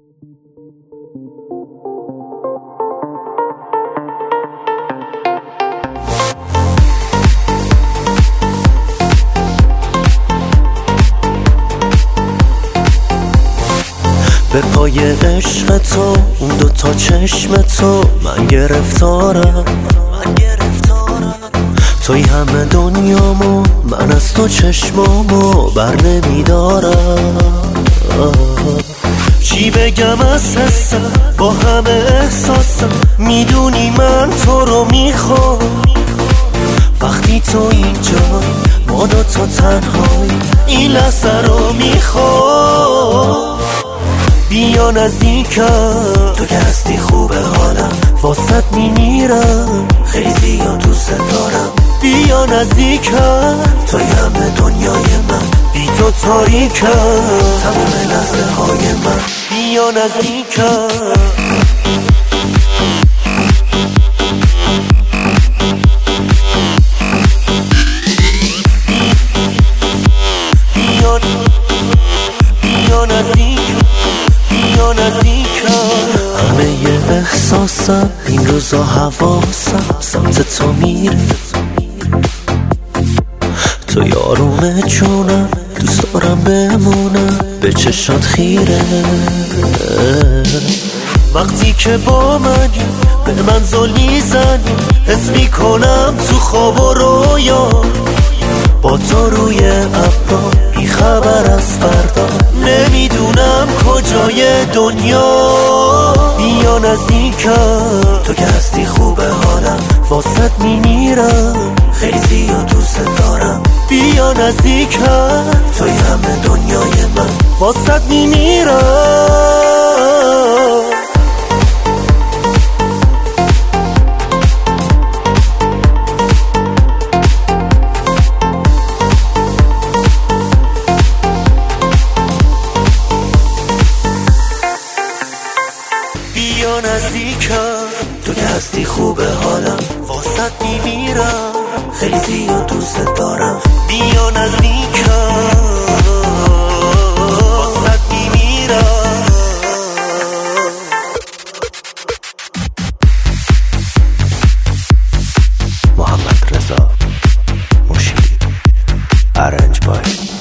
به پای عشق تو، اون دوتا چشم تو، من گرفتارم. توی همه دنیامو، من از تو چشمامو بر نمیدارم. چی بگم از حسم، با همه احساسم، میدونی من تو رو میخوام. وقتی تو اینجایی، ما دوتا تنهایی، این لحظه رو میخوام. بیا نزدیکم، تو که هستی خوبه حالم، واسط میمیرم، خیلی زیاد دوست دارم. بیا نزدیکم، توی همه دنیای من، بی تو تاریکم، تمام لحظه های من. بیا نزدیکم، بیا نزدیکم، بیا نزدیکم. همه ی احساسم این روزا حواسم سمت تو میره. تو یارونه جونم، دوست دارم بمونم به چشات خیره. وقتی که با منی، به من زلی زنی، حس میکنم تو خواب و رویا. با تو روی ابرا، بی خبر از فردا، نمیدونم کجای دنیا. بیا نزدیکم، تو که هستی خوبه حالم، واسط میمیرم، خیلی زیاد دوست دارم. بیا نزدیکم، توی همه دنیای من، واسط میمیرم. بیا نزدیکم، تو که هستی خوبه حالم، واسط میمیرم، خیلی زیاد دوست دارم. بیا نزدیکم، واسط میمیرم. محمد رضا موشی، ارنج بای